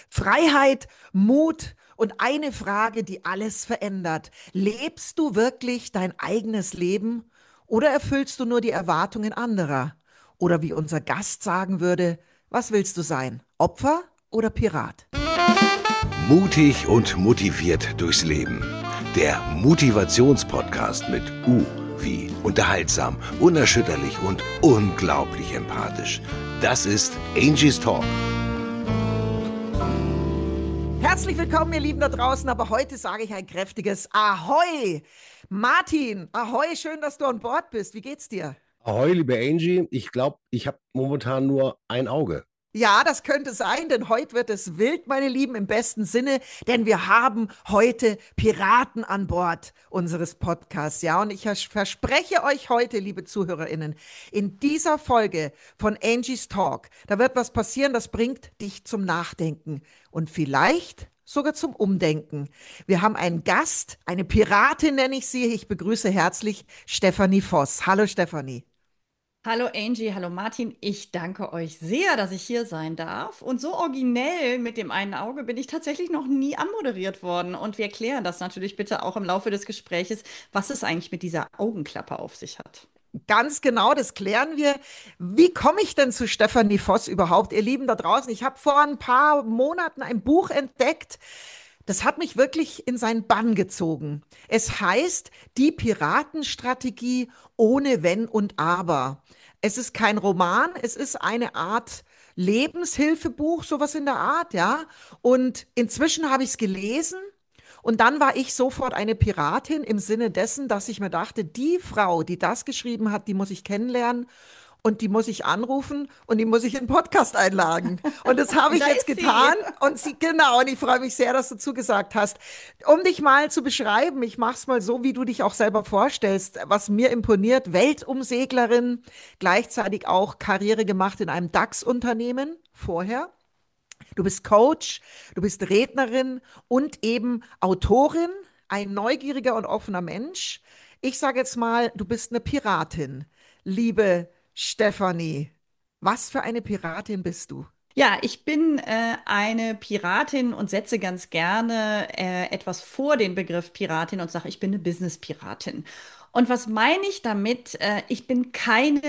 Freiheit, Mut und eine Frage, die alles verändert. Lebst du wirklich dein eigenes Leben oder erfüllst du nur die Erwartungen anderer? Oder wie unser Gast sagen würde, was willst du sein? Opfer oder Pirat? Mutig und motiviert durchs Leben. Der Motivationspodcast mit U wie unterhaltsam, unerschütterlich und unglaublich empathisch. Das ist Angie's Talk. Herzlich willkommen, ihr Lieben da draußen, aber heute sage ich ein kräftiges Ahoi! Martin, Ahoi, schön, dass du an Bord bist. Wie geht's dir? Ahoi, liebe Angie. Ich glaube, ich habe momentan nur ein Auge. Ja, das könnte sein, denn heute wird es wild, meine Lieben, im besten Sinne, denn wir haben heute Piraten an Bord unseres Podcasts, ja, und ich verspreche euch heute, liebe ZuhörerInnen, in dieser Folge von Angie's Talk, da wird was passieren, das bringt dich zum Nachdenken und vielleicht sogar zum Umdenken. Wir haben einen Gast, eine Piratin nenne ich sie, ich begrüße herzlich Stefanie Voss. Hallo Stefanie. Hallo Angie, hallo Martin. Ich danke euch sehr, dass ich hier sein darf. Und so originell mit dem einen Auge bin ich tatsächlich noch nie anmoderiert worden. Und wir klären das natürlich bitte auch im Laufe des Gespräches, was es eigentlich mit dieser Augenklappe auf sich hat. Ganz genau, das klären wir. Wie komme ich denn zu Stefanie Voss überhaupt, ihr Lieben da draußen? Ich habe vor ein paar Monaten ein Buch entdeckt, das hat mich wirklich in seinen Bann gezogen. Es heißt Die Piratenstrategie ohne Wenn und Aber. Es ist kein Roman, es ist eine Art Lebenshilfebuch, sowas in der Art, ja. Und inzwischen habe ich es gelesen und dann war ich sofort eine Piratin im Sinne dessen, dass ich mir dachte, die Frau, die das geschrieben hat, die muss ich kennenlernen und die muss ich anrufen und die muss ich in den Podcast einladen. Und das habe Und ich da jetzt ist sie. getan und genau, und ich freue mich sehr, dass du zugesagt hast. Um dich mal zu beschreiben, ich mache es mal so, wie du dich auch selber vorstellst, was mir imponiert, Weltumseglerin, gleichzeitig auch Karriere gemacht in einem DAX-Unternehmen vorher. Du bist Coach, du bist Rednerin und eben Autorin, ein neugieriger und offener Mensch. Ich sage jetzt mal, du bist eine Piratin. Liebe Stefanie, was für eine Piratin bist du? Ja, ich bin eine Piratin und setze ganz gerne etwas vor den Begriff Piratin und sage, ich bin eine Business-Piratin. Und was meine ich damit? Ich bin keine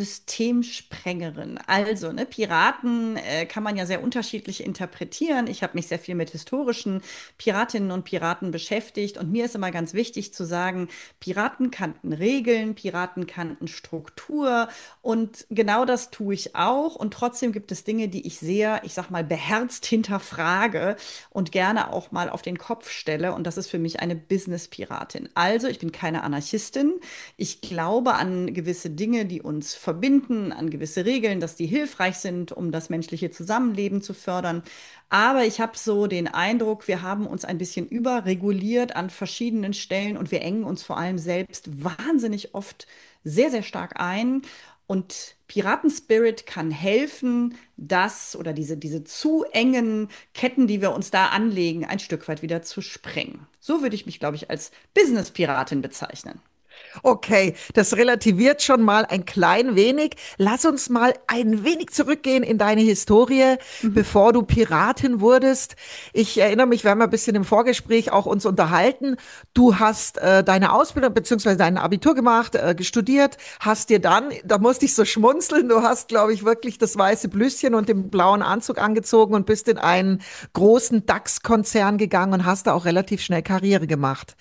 Systemsprengerin. Also, ne, Piraten kann man ja sehr unterschiedlich interpretieren. Ich habe mich sehr viel mit historischen Piratinnen und Piraten beschäftigt und mir ist immer ganz wichtig zu sagen, Piraten kannten Regeln, Piraten kannten Struktur und genau das tue ich auch. Und trotzdem gibt es Dinge, die ich sehr, ich sag mal, beherzt hinterfrage und gerne auch mal auf den Kopf stelle. Und das ist für mich eine Business-Piratin. Also, ich bin keine Anarchistin. Ich glaube an gewisse Dinge, die uns verbinden, an gewisse Regeln, dass die hilfreich sind, um das menschliche Zusammenleben zu fördern. Aber ich habe so den Eindruck, wir haben uns ein bisschen überreguliert an verschiedenen Stellen und wir engen uns vor allem selbst wahnsinnig oft sehr, sehr stark ein. Und Piratenspirit kann helfen, das oder diese zu engen Ketten, die wir uns da anlegen, ein Stück weit wieder zu sprengen. So würde ich mich, glaube ich, als Business-Piratin bezeichnen. Okay, das relativiert schon mal ein klein wenig. Lass uns mal ein wenig zurückgehen in deine Historie, Mhm. bevor du Piratin wurdest. Ich erinnere mich, wir haben ein bisschen im Vorgespräch auch uns unterhalten. Du hast deine Ausbildung beziehungsweise dein Abitur gemacht, studiert, hast dir dann, da musste ich so schmunzeln, du hast, glaube ich, wirklich das weiße Blüschen und den blauen Anzug angezogen und bist in einen großen DAX-Konzern gegangen und hast da auch relativ schnell Karriere gemacht.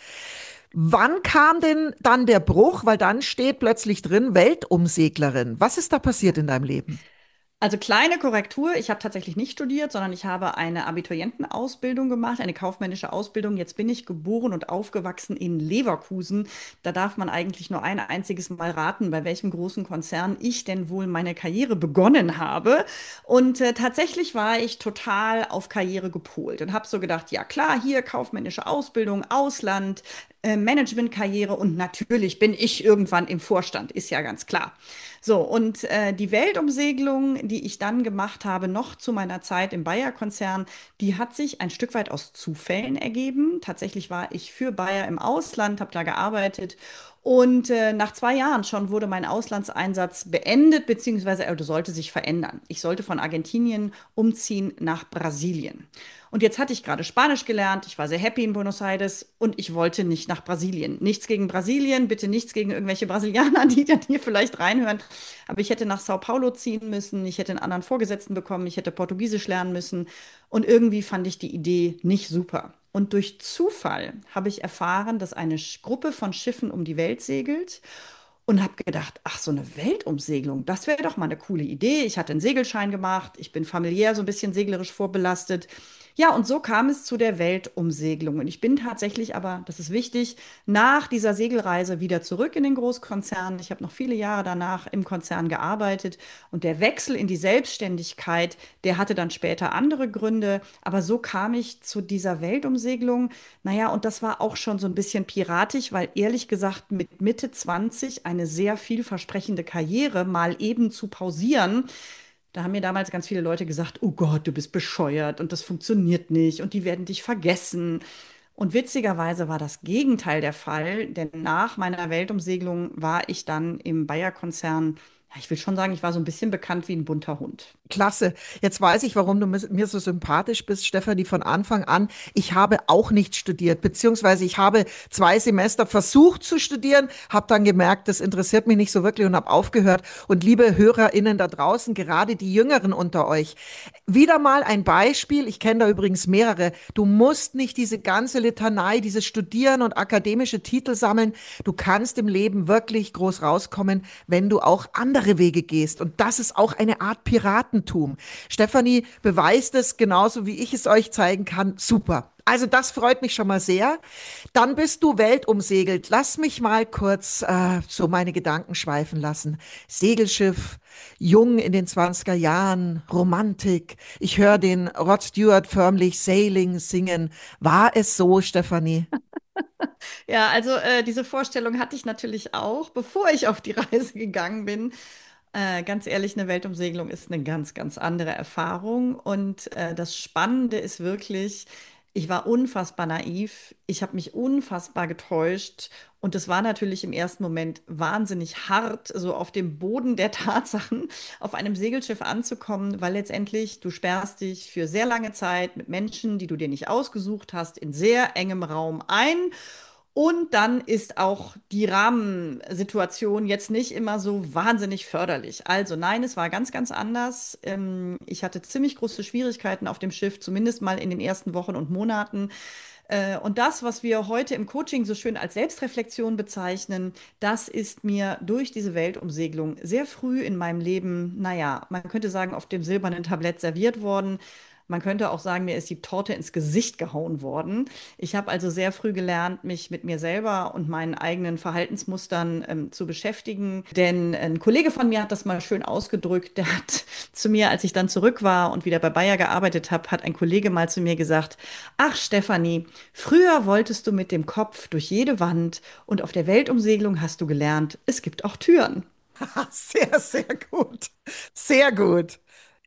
Wann kam denn dann der Bruch? Weil dann steht plötzlich drin Weltumseglerin. Was ist da passiert in deinem Leben? Also kleine Korrektur, ich habe tatsächlich nicht studiert, sondern ich habe eine Abiturientenausbildung gemacht, eine kaufmännische Ausbildung. Jetzt bin ich geboren und aufgewachsen in Leverkusen. Da darf man eigentlich nur ein einziges Mal raten, bei welchem großen Konzern ich denn wohl meine Karriere begonnen habe. Und tatsächlich war ich total auf Karriere gepolt und habe so gedacht, ja klar, hier kaufmännische Ausbildung, Ausland, Managementkarriere und natürlich bin ich irgendwann im Vorstand, ist ja ganz klar. So, und die Weltumsegelung, die ich dann gemacht habe, noch zu meiner Zeit im Bayer-Konzern, die hat sich ein Stück weit aus Zufällen ergeben. Tatsächlich war ich für Bayer im Ausland, habe da gearbeitet Und nach 2 Jahren schon wurde mein Auslandseinsatz beendet, beziehungsweise er sollte sich verändern. Ich sollte von Argentinien umziehen nach Brasilien. Und jetzt hatte ich gerade Spanisch gelernt, ich war sehr happy in Buenos Aires und ich wollte nicht nach Brasilien. Nichts gegen Brasilien, bitte nichts gegen irgendwelche Brasilianer, die dann hier vielleicht reinhören. Aber ich hätte nach Sao Paulo ziehen müssen, ich hätte einen anderen Vorgesetzten bekommen, ich hätte Portugiesisch lernen müssen. Und irgendwie fand ich die Idee nicht super. Und durch Zufall habe ich erfahren, dass eine Gruppe von Schiffen um die Welt segelt und habe gedacht, ach, so eine Weltumsegelung, das wäre doch mal eine coole Idee. Ich hatte einen Segelschein gemacht, ich bin familiär so ein bisschen seglerisch vorbelastet. Ja, und so kam es zu der Weltumsegelung. Und ich bin tatsächlich aber, das ist wichtig, nach dieser Segelreise wieder zurück in den Großkonzern. Ich habe noch viele Jahre danach im Konzern gearbeitet und der Wechsel in die Selbstständigkeit, der hatte dann später andere Gründe. Aber so kam ich zu dieser Weltumsegelung. Naja, und das war auch schon so ein bisschen piratisch, weil ehrlich gesagt mit Mitte 20 eine sehr vielversprechende Karriere mal eben zu pausieren. Da haben mir damals ganz viele Leute gesagt, oh Gott, du bist bescheuert und das funktioniert nicht und die werden dich vergessen. Und witzigerweise war das Gegenteil der Fall, denn nach meiner Weltumsegelung war ich dann im Bayer-Konzern, ja, ich will schon sagen, ich war so ein bisschen bekannt wie ein bunter Hund. Klasse. Jetzt weiß ich, warum du mir so sympathisch bist, Stefanie, von Anfang an. Ich habe auch nicht studiert, beziehungsweise ich habe 2 Semester versucht zu studieren, habe dann gemerkt, das interessiert mich nicht so wirklich und habe aufgehört. Und liebe HörerInnen da draußen, gerade die Jüngeren unter euch, wieder mal ein Beispiel. Ich kenne da übrigens mehrere. Du musst nicht diese ganze Litanei, dieses Studieren und akademische Titel sammeln. Du kannst im Leben wirklich groß rauskommen, wenn du auch andere Wege gehst. Und das ist auch eine Art Piratentum. Stefanie beweist es genauso, wie ich es euch zeigen kann. Super. Also das freut mich schon mal sehr. Dann bist du weltumsegelt. Lass mich mal kurz so meine Gedanken schweifen lassen. Segelschiff, jung in den 20er Jahren, Romantik. Ich höre den Rod Stewart förmlich Sailing singen. War es so, Stefanie? Ja, also diese Vorstellung hatte ich natürlich auch, bevor ich auf die Reise gegangen bin. Ganz ehrlich, eine Weltumsegelung ist eine ganz, ganz andere Erfahrung. Und das Spannende ist wirklich, ich war unfassbar naiv, ich habe mich unfassbar getäuscht. Und es war natürlich im ersten Moment wahnsinnig hart, so auf dem Boden der Tatsachen auf einem Segelschiff anzukommen, weil letztendlich du sperrst dich für sehr lange Zeit mit Menschen, die du dir nicht ausgesucht hast, in sehr engem Raum ein. Und dann ist auch die Rahmensituation jetzt nicht immer so wahnsinnig förderlich. Also nein, es war ganz, ganz anders. Ich hatte ziemlich große Schwierigkeiten auf dem Schiff, zumindest mal in den ersten Wochen und Monaten. Und das, was wir heute im Coaching so schön als Selbstreflexion bezeichnen, das ist mir durch diese Weltumsegelung sehr früh in meinem Leben, naja, man könnte sagen, auf dem silbernen Tablett serviert worden. Man könnte auch sagen, mir ist die Torte ins Gesicht gehauen worden. Ich habe also sehr früh gelernt, mich mit mir selber und meinen eigenen Verhaltensmustern zu beschäftigen. Denn ein Kollege von mir hat das mal schön ausgedrückt. Der hat zu mir, als ich dann zurück war und wieder bei Bayer gearbeitet habe, hat ein Kollege mal zu mir gesagt, ach Stefanie, früher wolltest du mit dem Kopf durch jede Wand und auf der Weltumsegelung hast du gelernt, es gibt auch Türen. Sehr, sehr gut. Sehr gut.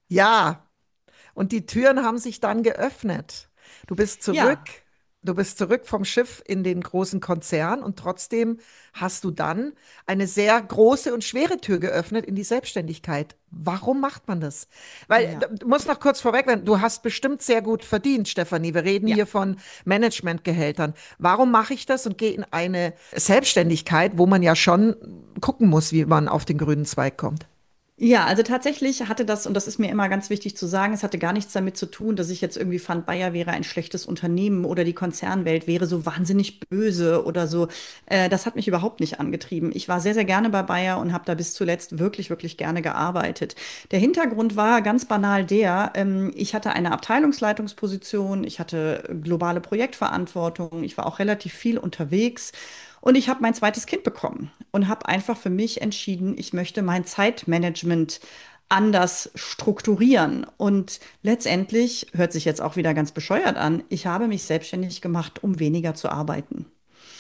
Ja. Und die Türen haben sich dann geöffnet. Du bist zurück, Ja. du bist zurück vom Schiff in den großen Konzern und trotzdem hast du dann eine sehr große und schwere Tür geöffnet in die Selbstständigkeit. Warum macht man das? Weil, Ja. du musst noch kurz vorweg, du hast bestimmt sehr gut verdient, Stefanie. Wir reden Ja. hier von Managementgehältern. Warum mache ich das und gehe in eine Selbstständigkeit, wo man ja schon gucken muss, wie man auf den grünen Zweig kommt? Ja, also tatsächlich hatte das, und das ist mir immer ganz wichtig zu sagen, es hatte gar nichts damit zu tun, dass ich jetzt irgendwie fand, Bayer wäre ein schlechtes Unternehmen oder die Konzernwelt wäre so wahnsinnig böse oder so. Das hat mich überhaupt nicht angetrieben. Ich war sehr, sehr gerne bei Bayer und habe da bis zuletzt wirklich, wirklich gerne gearbeitet. Der Hintergrund war ganz banal der, ich hatte eine Abteilungsleitungsposition, ich hatte globale Projektverantwortung, ich war auch relativ viel unterwegs. Und ich habe mein zweites Kind bekommen und habe einfach für mich entschieden, ich möchte mein Zeitmanagement anders strukturieren. Und letztendlich hört sich jetzt auch wieder ganz bescheuert an. Ich habe mich selbstständig gemacht, um weniger zu arbeiten.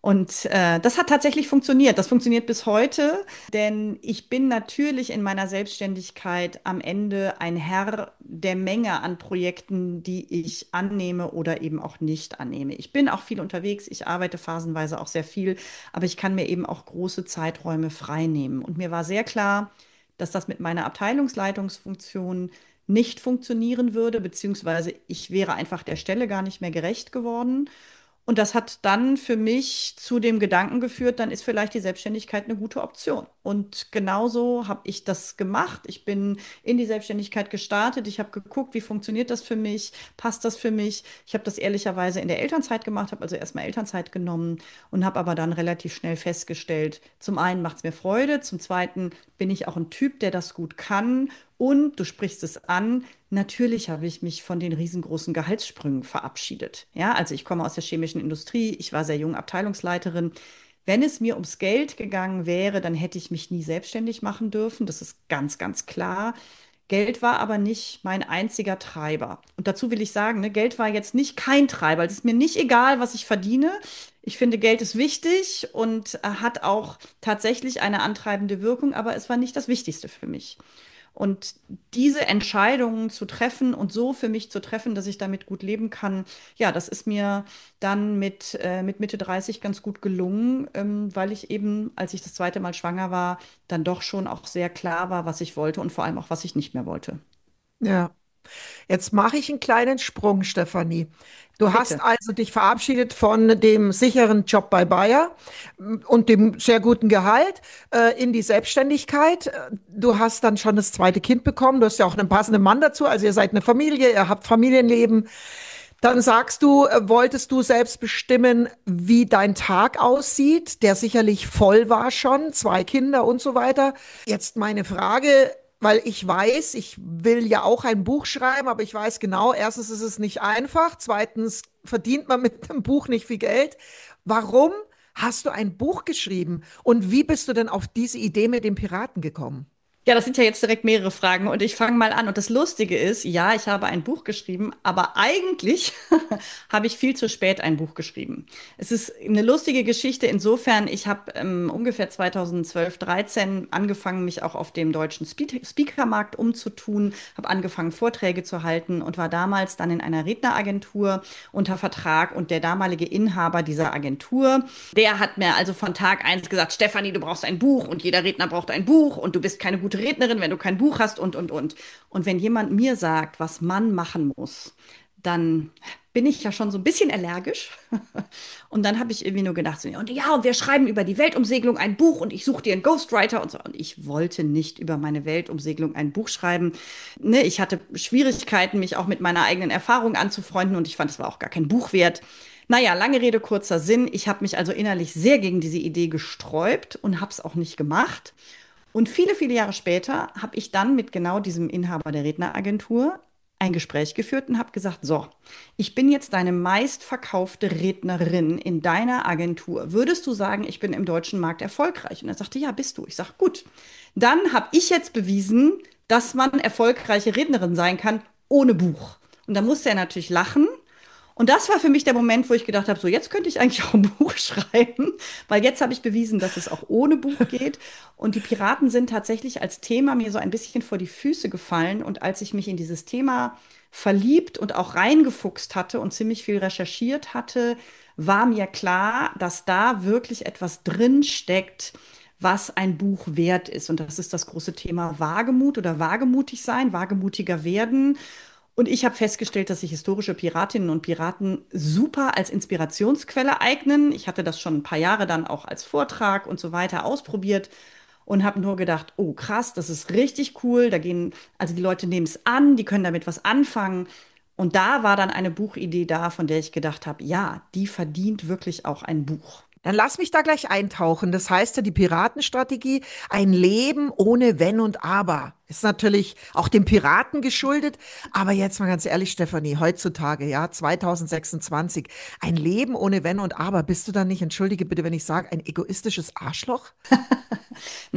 Und das hat tatsächlich funktioniert. Das funktioniert bis heute, denn ich bin natürlich in meiner Selbstständigkeit am Ende ein Herr der Menge an Projekten, die ich annehme oder eben auch nicht annehme. Ich bin auch viel unterwegs, ich arbeite phasenweise auch sehr viel, aber ich kann mir eben auch große Zeiträume frei nehmen. Und mir war sehr klar, dass das mit meiner Abteilungsleitungsfunktion nicht funktionieren würde, beziehungsweise ich wäre einfach der Stelle gar nicht mehr gerecht geworden. Und das hat dann für mich zu dem Gedanken geführt, dann ist vielleicht die Selbstständigkeit eine gute Option. Und genauso habe ich das gemacht. Ich bin in die Selbstständigkeit gestartet. Ich habe geguckt, wie funktioniert das für mich? Passt das für mich? Ich habe das ehrlicherweise in der Elternzeit gemacht, habe also erstmal Elternzeit genommen und habe aber dann relativ schnell festgestellt, zum einen macht es mir Freude, zum zweiten bin ich auch ein Typ, der das gut kann. Und du sprichst es an, natürlich habe ich mich von den riesengroßen Gehaltssprüngen verabschiedet. Ja, also ich komme aus der chemischen Industrie, ich war sehr jung Abteilungsleiterin. Wenn es mir ums Geld gegangen wäre, dann hätte ich mich nie selbstständig machen dürfen. Das ist ganz, ganz klar. Geld war aber nicht mein einziger Treiber. Und dazu will ich sagen, ne, Geld war jetzt nicht kein Treiber. Es ist mir nicht egal, was ich verdiene. Ich finde, Geld ist wichtig und hat auch tatsächlich eine antreibende Wirkung, aber es war nicht das Wichtigste für mich. Und diese Entscheidungen zu treffen und so für mich zu treffen, dass ich damit gut leben kann, ja, das ist mir dann mit Mitte 30 ganz gut gelungen, weil ich eben, als ich das zweite Mal schwanger war, dann doch schon auch sehr klar war, was ich wollte und vor allem auch, was ich nicht mehr wollte. Ja. Jetzt mache ich einen kleinen Sprung, Stefanie. Du hast Bitte. also dich verabschiedet von dem sicheren Job bei Bayer und dem sehr guten Gehalt in die Selbstständigkeit. Du hast dann schon das zweite Kind bekommen. Du hast ja auch einen passenden Mann dazu. Also ihr seid eine Familie, ihr habt Familienleben. Dann sagst du, wolltest du selbst bestimmen, wie dein Tag aussieht, der sicherlich voll war schon, zwei Kinder und so weiter. Jetzt meine Frage, weil ich weiß, ich will ja auch ein Buch schreiben, aber ich weiß genau, erstens ist es nicht einfach, zweitens verdient man mit einem Buch nicht viel Geld. Warum hast du ein Buch geschrieben und wie bist du denn auf diese Idee mit den Piraten gekommen? Ja, das sind ja jetzt direkt mehrere Fragen und ich fange mal an. Und das Lustige ist, ja, ich habe ein Buch geschrieben, aber eigentlich habe ich viel zu spät ein Buch geschrieben. Es ist eine lustige Geschichte insofern, ich habe ungefähr 2012, 13 angefangen, mich auch auf dem deutschen Speakermarkt umzutun, habe angefangen, Vorträge zu halten und war damals dann in einer Redneragentur unter Vertrag und der damalige Inhaber dieser Agentur, der hat mir also von Tag eins gesagt, Stefanie, du brauchst ein Buch und jeder Redner braucht ein Buch und du bist keine gute Rednerin, wenn du kein Buch hast und. Und wenn jemand mir sagt, was man machen muss, dann bin ich ja schon so ein bisschen allergisch. Und dann habe ich irgendwie nur gedacht, so, und ja, und wir schreiben über die Weltumsegelung ein Buch und ich suche dir einen Ghostwriter und so. Und ich wollte nicht über meine Weltumsegelung ein Buch schreiben. Ne, ich hatte Schwierigkeiten, mich auch mit meiner eigenen Erfahrung anzufreunden und ich fand, es war auch gar kein Buch wert. Naja, lange Rede, kurzer Sinn. Ich habe mich also innerlich sehr gegen diese Idee gesträubt und habe es auch nicht gemacht. Und viele, viele Jahre später habe ich dann mit genau diesem Inhaber der Redneragentur ein Gespräch geführt und habe gesagt, so, ich bin jetzt deine meistverkaufte Rednerin in deiner Agentur. Würdest du sagen, ich bin im deutschen Markt erfolgreich? Und er sagte, ja, bist du. Ich sage, gut. Dann habe ich jetzt bewiesen, dass man erfolgreiche Rednerin sein kann ohne Buch. Und da musste er natürlich lachen. Und das war für mich der Moment, wo ich gedacht habe, so jetzt könnte ich eigentlich auch ein Buch schreiben, weil jetzt habe ich bewiesen, dass es auch ohne Buch geht. Und die Piraten sind tatsächlich als Thema mir so ein bisschen vor die Füße gefallen. Und als ich mich in dieses Thema verliebt und auch reingefuchst hatte und ziemlich viel recherchiert hatte, war mir klar, dass da wirklich etwas drin steckt, was ein Buch wert ist. Und das ist das große Thema Wagemut oder wagemutig sein, wagemutiger werden. Und ich habe festgestellt, dass sich historische Piratinnen und Piraten super als Inspirationsquelle eignen. Ich hatte das schon ein paar Jahre dann auch als Vortrag und so weiter ausprobiert und habe nur gedacht, oh krass, das ist richtig cool. Da gehen, also die Leute nehmen es an, die können damit was anfangen. Und da war dann eine Buchidee da, von der ich gedacht habe, ja, die verdient wirklich auch ein Buch. Dann lass mich da gleich eintauchen. Das heißt ja, die Piratenstrategie, ein Leben ohne Wenn und Aber. Ist natürlich auch dem Piraten geschuldet. Aber jetzt mal ganz ehrlich, Stefanie, heutzutage, ja, 2026, ein Leben ohne Wenn und Aber. Bist du dann nicht, entschuldige bitte, wenn ich sage, ein egoistisches Arschloch? Nein,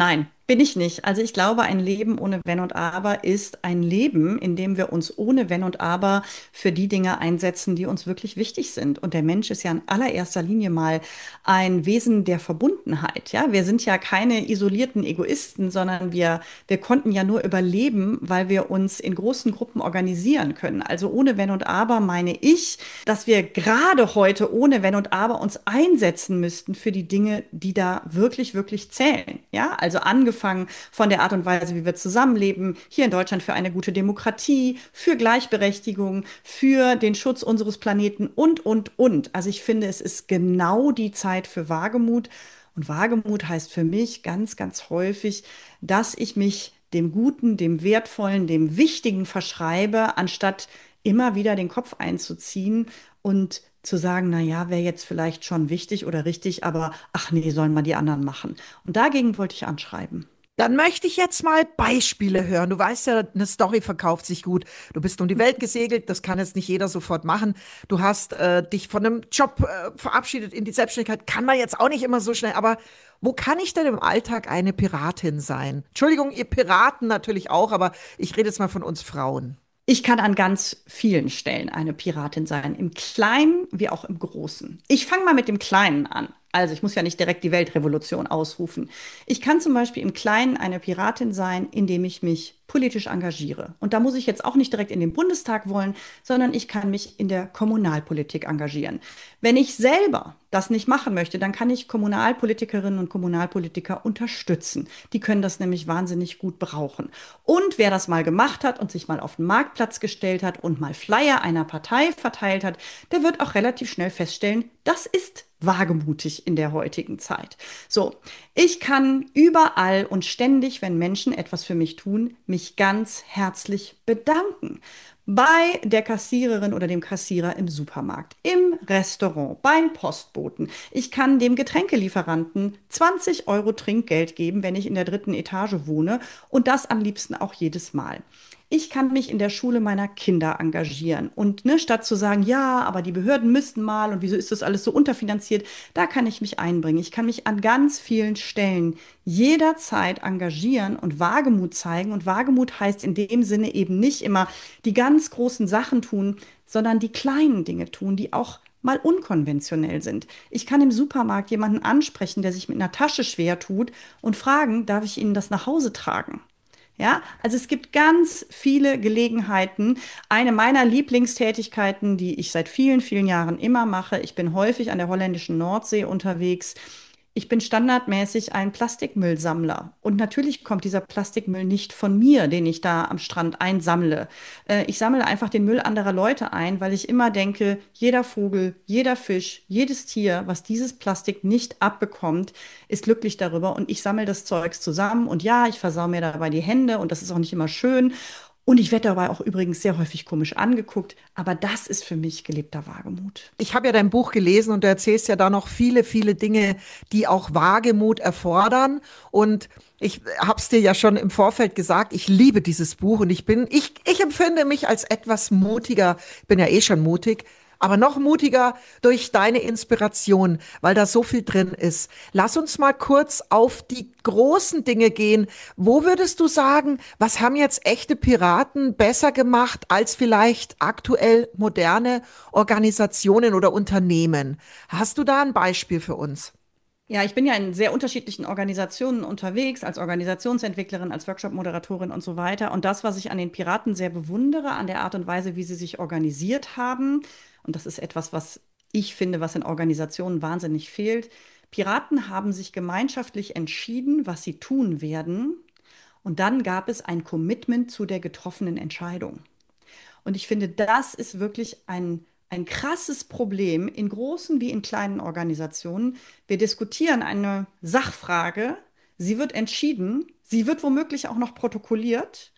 Bin ich nicht. Also ich glaube, ein Leben ohne Wenn und Aber ist ein Leben, in dem wir uns ohne Wenn und Aber für die Dinge einsetzen, die uns wirklich wichtig sind. Und der Mensch ist ja in allererster Linie mal ein Wesen der Verbundenheit. Ja, wir sind ja keine isolierten Egoisten, sondern wir konnten ja nur überleben, weil wir uns in großen Gruppen organisieren können. Also ohne Wenn und Aber meine ich, dass wir gerade heute ohne Wenn und Aber uns einsetzen müssten für die Dinge, die da wirklich, wirklich zählen. Ja, also angefangen von der Art und Weise, wie wir zusammenleben, hier in Deutschland für eine gute Demokratie, für Gleichberechtigung, für den Schutz unseres Planeten und. Also ich finde, es ist genau die Zeit für Wagemut. Und Wagemut heißt für mich ganz, ganz häufig, dass ich mich dem Guten, dem Wertvollen, dem Wichtigen verschreibe, anstatt immer wieder den Kopf einzuziehen und zu sagen, na ja, wäre jetzt vielleicht schon wichtig oder richtig, aber ach nee, sollen mal die anderen machen. Und dagegen wollte ich anschreiben. Dann möchte ich jetzt mal Beispiele hören. Du weißt ja, eine Story verkauft sich gut. Du bist um die Welt gesegelt, das kann jetzt nicht jeder sofort machen. Du hast dich von einem Job verabschiedet in die Selbstständigkeit, kann man jetzt auch nicht immer so schnell. Aber wo kann ich denn im Alltag eine Piratin sein? Entschuldigung, ihr Piraten natürlich auch, aber ich rede jetzt mal von uns Frauen. Ich kann an ganz vielen Stellen eine Piratin sein, im Kleinen wie auch im Großen. Ich fange mal mit dem Kleinen an. Also ich muss ja nicht direkt die Weltrevolution ausrufen. Ich kann zum Beispiel im Kleinen eine Piratin sein, indem ich mich politisch engagiere. Und da muss ich jetzt auch nicht direkt in den Bundestag wollen, sondern ich kann mich in der Kommunalpolitik engagieren. Wenn ich selber das nicht machen möchte, dann kann ich Kommunalpolitikerinnen und Kommunalpolitiker unterstützen. Die können das nämlich wahnsinnig gut brauchen. Und wer das mal gemacht hat und sich mal auf den Marktplatz gestellt hat und mal Flyer einer Partei verteilt hat, der wird auch relativ schnell feststellen, das ist wagemutig in der heutigen Zeit. So, ich kann überall und ständig, wenn Menschen etwas für mich tun, mich ganz herzlich bedanken. Bei der Kassiererin oder dem Kassierer im Supermarkt, im Restaurant, beim Postboten. Ich kann dem Getränkelieferanten 20 € Trinkgeld geben, wenn ich in der 3. Etage wohne und das am liebsten auch jedes Mal. Ich kann mich in der Schule meiner Kinder engagieren und ne, statt zu sagen, ja, aber die Behörden müssten mal und wieso ist das alles so unterfinanziert, da kann ich mich einbringen. Ich kann mich an ganz vielen Stellen jederzeit engagieren und Wagemut zeigen. Und Wagemut heißt in dem Sinne eben nicht immer die ganz großen Sachen tun, sondern die kleinen Dinge tun, die auch mal unkonventionell sind. Ich kann im Supermarkt jemanden ansprechen, der sich mit einer Tasche schwer tut und fragen, darf ich Ihnen das nach Hause tragen? Ja, also es gibt ganz viele Gelegenheiten. Eine meiner Lieblingstätigkeiten, die ich seit vielen, vielen Jahren immer mache, ich bin häufig an der holländischen Nordsee unterwegs. Ich bin standardmäßig ein Plastikmüllsammler. Und natürlich kommt dieser Plastikmüll nicht von mir, den ich da am Strand einsammle. Ich sammle einfach den Müll anderer Leute ein, weil ich immer denke, jeder Vogel, jeder Fisch, jedes Tier, was dieses Plastik nicht abbekommt, ist glücklich darüber. Und ich sammle das Zeugs zusammen. Und ja, ich versau mir dabei die Hände und das ist auch nicht immer schön. Und ich werde dabei auch übrigens sehr häufig komisch angeguckt. Aber das ist für mich gelebter Wagemut. Ich habe ja dein Buch gelesen und du erzählst ja da noch viele, viele Dinge, die auch Wagemut erfordern. Und ich habe es dir ja schon im Vorfeld gesagt, ich liebe dieses Buch und ich empfinde mich als etwas mutiger, ich bin ja eh schon mutig, aber noch mutiger durch deine Inspiration, weil da so viel drin ist. Lass uns mal kurz auf die großen Dinge gehen. Wo würdest du sagen, was haben jetzt echte Piraten besser gemacht als vielleicht aktuell moderne Organisationen oder Unternehmen? Hast du da ein Beispiel für uns? Ja, ich bin ja in sehr unterschiedlichen Organisationen unterwegs, als Organisationsentwicklerin, als Workshop-Moderatorin und so weiter. Und das, was ich an den Piraten sehr bewundere, an der Art und Weise, wie sie sich organisiert haben, und das ist etwas, was ich finde, was in Organisationen wahnsinnig fehlt. Piraten haben sich gemeinschaftlich entschieden, was sie tun werden. Und dann gab es ein Commitment zu der getroffenen Entscheidung. Und ich finde, das ist wirklich ein krasses Problem in großen wie in kleinen Organisationen. Wir diskutieren eine Sachfrage, sie wird entschieden, sie wird womöglich auch noch protokolliert.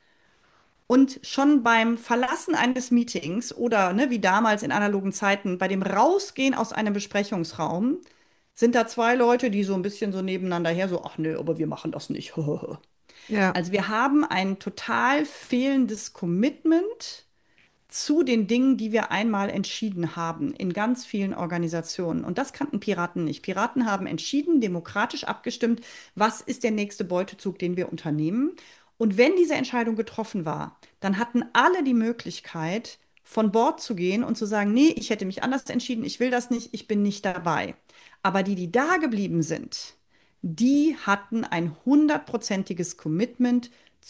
Und schon beim Verlassen eines Meetings oder ne, wie damals in analogen Zeiten, bei dem Rausgehen aus einem Besprechungsraum, sind da zwei Leute, die so ein bisschen so nebeneinander her, so, ach nö, aber wir machen das nicht. Ja. Also wir haben ein total fehlendes Commitment zu den Dingen, die wir einmal entschieden haben in ganz vielen Organisationen. Und das kannten Piraten nicht. Piraten haben entschieden, demokratisch abgestimmt, was ist der nächste Beutezug, den wir unternehmen. Und wenn diese Entscheidung getroffen war, dann hatten alle die Möglichkeit, von Bord zu gehen und zu sagen, nee, ich hätte mich anders entschieden, ich will das nicht, ich bin nicht dabei. Aber die, die da geblieben sind, die hatten ein 100%iges Commitment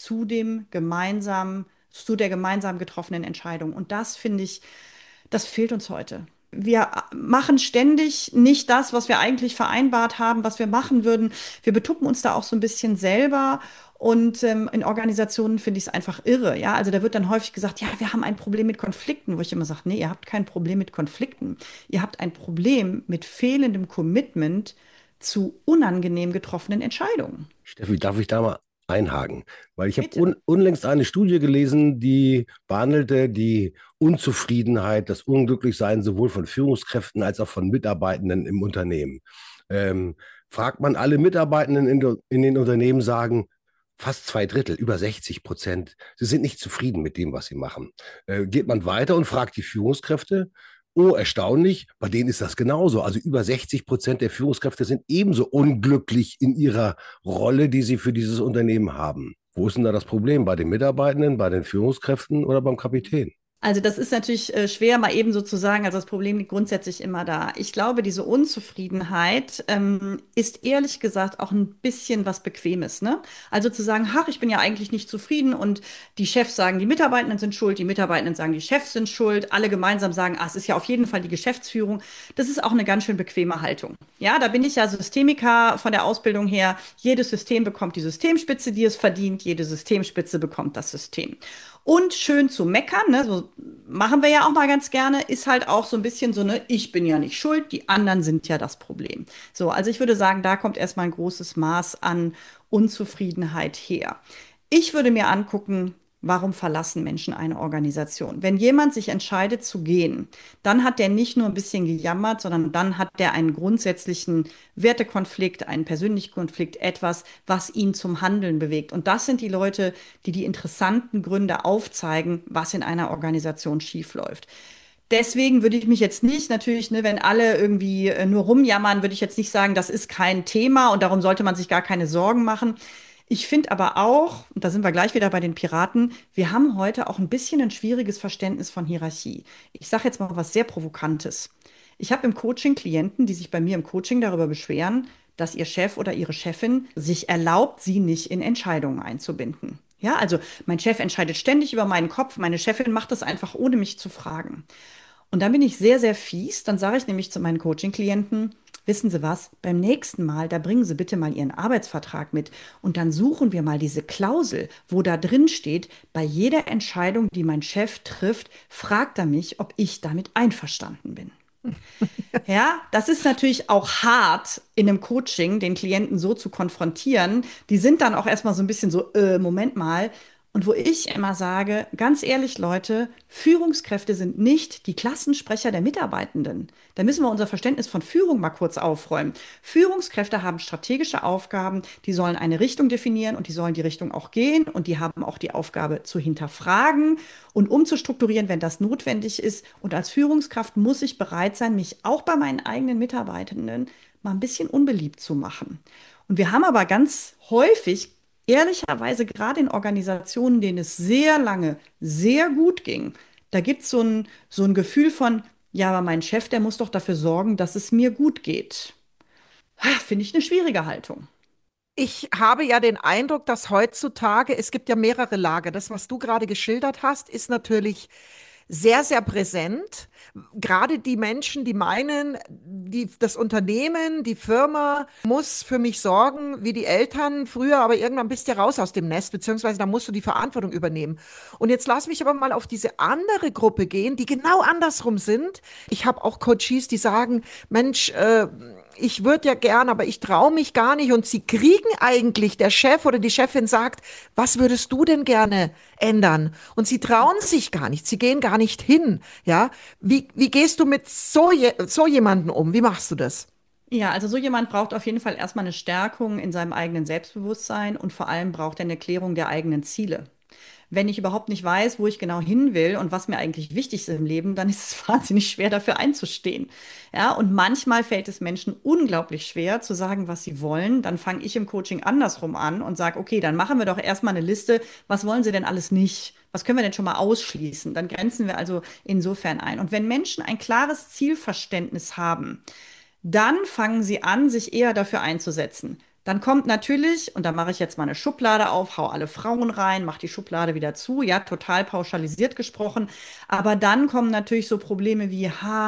zu der gemeinsam getroffenen Entscheidung. Und das finde ich, das fehlt uns heute. Wir machen ständig nicht das, was wir eigentlich vereinbart haben, was wir machen würden. Wir betuppen uns da auch so ein bisschen selber. Und in Organisationen finde ich es einfach irre. Ja, also da wird dann häufig gesagt, ja, wir haben ein Problem mit Konflikten, wo ich immer sage, nee, ihr habt kein Problem mit Konflikten. Ihr habt ein Problem mit fehlendem Commitment zu unangenehm getroffenen Entscheidungen. Steffi, darf ich da mal einhaken? Weil ich habe Bitte. unlängst eine Studie gelesen, die behandelte die Unzufriedenheit, das Unglücklichsein sowohl von Führungskräften als auch von Mitarbeitenden im Unternehmen. Fragt man alle Mitarbeitenden in den Unternehmen, sagen fast 2/3, über 60%, sie sind nicht zufrieden mit dem, was sie machen. Geht man weiter und fragt die Führungskräfte, oh, erstaunlich, bei denen ist das genauso. Also über 60% der Führungskräfte sind ebenso unglücklich in ihrer Rolle, die sie für dieses Unternehmen haben. Wo ist denn da das Problem? Bei den Mitarbeitenden, bei den Führungskräften oder beim Kapitän? Also das ist natürlich schwer, mal eben so zu sagen. Also das Problem liegt grundsätzlich immer da. Ich glaube, diese Unzufriedenheit ist ehrlich gesagt auch ein bisschen was Bequemes, ne? Also zu sagen, ach, ich bin ja eigentlich nicht zufrieden und die Chefs sagen, die Mitarbeitenden sind schuld, die Mitarbeitenden sagen, die Chefs sind schuld, alle gemeinsam sagen, ah, es ist ja auf jeden Fall die Geschäftsführung. Das ist auch eine ganz schön bequeme Haltung. Ja, da bin ich ja Systemiker von der Ausbildung her. Jedes System bekommt die Systemspitze, die es verdient. Jede Systemspitze bekommt das System. Und schön zu meckern, ne, so machen wir ja auch mal ganz gerne, ist halt auch so ein bisschen so eine, ich bin ja nicht schuld, die anderen sind ja das Problem. So, also ich würde sagen, da kommt erstmal ein großes Maß an Unzufriedenheit her. Ich würde mir angucken, warum verlassen Menschen eine Organisation? Wenn jemand sich entscheidet zu gehen, dann hat der nicht nur ein bisschen gejammert, sondern dann hat der einen grundsätzlichen Wertekonflikt, einen persönlichen Konflikt, etwas, was ihn zum Handeln bewegt. Und das sind die Leute, die die interessanten Gründe aufzeigen, was in einer Organisation schiefläuft. Deswegen würde ich mich jetzt nicht, natürlich, ne, wenn alle irgendwie nur rumjammern, würde ich jetzt nicht sagen, das ist kein Thema und darum sollte man sich gar keine Sorgen machen. Ich finde aber auch, und da sind wir gleich wieder bei den Piraten, wir haben heute auch ein bisschen ein schwieriges Verständnis von Hierarchie. Ich sage jetzt mal was sehr Provokantes. Ich habe im Coaching Klienten, die sich bei mir im Coaching darüber beschweren, dass ihr Chef oder ihre Chefin sich erlaubt, sie nicht in Entscheidungen einzubinden. Ja, also mein Chef entscheidet ständig über meinen Kopf, meine Chefin macht das einfach, ohne mich zu fragen. Und dann bin ich sehr, sehr fies. Dann sage ich nämlich zu meinen Coaching-Klienten, wissen Sie was, beim nächsten Mal, da bringen Sie bitte mal Ihren Arbeitsvertrag mit und dann suchen wir mal diese Klausel, wo da drin steht, bei jeder Entscheidung, die mein Chef trifft, fragt er mich, ob ich damit einverstanden bin. Ja, das ist natürlich auch hart in einem Coaching, den Klienten so zu konfrontieren. Die sind dann auch erstmal so ein bisschen so, Moment mal. Und wo ich immer sage, ganz ehrlich, Leute, Führungskräfte sind nicht die Klassensprecher der Mitarbeitenden. Da müssen wir unser Verständnis von Führung mal kurz aufräumen. Führungskräfte haben strategische Aufgaben, die sollen eine Richtung definieren und die sollen die Richtung auch gehen und die haben auch die Aufgabe zu hinterfragen und umzustrukturieren, wenn das notwendig ist. Und als Führungskraft muss ich bereit sein, mich auch bei meinen eigenen Mitarbeitenden mal ein bisschen unbeliebt zu machen. Und wir haben aber ganz häufig, ehrlicherweise gerade in Organisationen, denen es sehr lange sehr gut ging, da gibt es so ein Gefühl von, ja, aber mein Chef, der muss doch dafür sorgen, dass es mir gut geht. Finde ich eine schwierige Haltung. Ich habe ja den Eindruck, dass heutzutage, es gibt ja mehrere Lager. Das, was du gerade geschildert hast, ist natürlich sehr, sehr präsent. Gerade die Menschen, die meinen, das Unternehmen, die Firma muss für mich sorgen, wie die Eltern früher, aber irgendwann bist du ja raus aus dem Nest, beziehungsweise da musst du die Verantwortung übernehmen. Und jetzt lass mich aber mal auf diese andere Gruppe gehen, die genau andersrum sind. Ich habe auch Coaches, die sagen, Mensch, ich würde ja gern, aber ich traue mich gar nicht. Und sie kriegen eigentlich, der Chef oder die Chefin sagt, was würdest du denn gerne ändern? Und sie trauen sich gar nicht, sie gehen gar nicht hin. Ja, wie gehst du mit so jemanden um? Wie machst du das? Ja, also so jemand braucht auf jeden Fall erstmal eine Stärkung in seinem eigenen Selbstbewusstsein und vor allem braucht er eine Klärung der eigenen Ziele. Wenn ich überhaupt nicht weiß, wo ich genau hin will und was mir eigentlich wichtig ist im Leben, dann ist es wahnsinnig schwer, dafür einzustehen. Ja, und manchmal fällt es Menschen unglaublich schwer zu sagen, was sie wollen. Dann fange ich im Coaching andersrum an und sage, okay, dann machen wir doch erstmal eine Liste, was wollen sie denn alles nicht? Was können wir denn schon mal ausschließen? Dann grenzen wir also insofern ein. Und wenn Menschen ein klares Zielverständnis haben, dann fangen sie an, sich eher dafür einzusetzen. Dann kommt natürlich, und da mache ich jetzt mal eine Schublade auf, hau alle Frauen rein, mach die Schublade wieder zu, ja, total pauschalisiert gesprochen. Aber dann kommen natürlich so Probleme wie,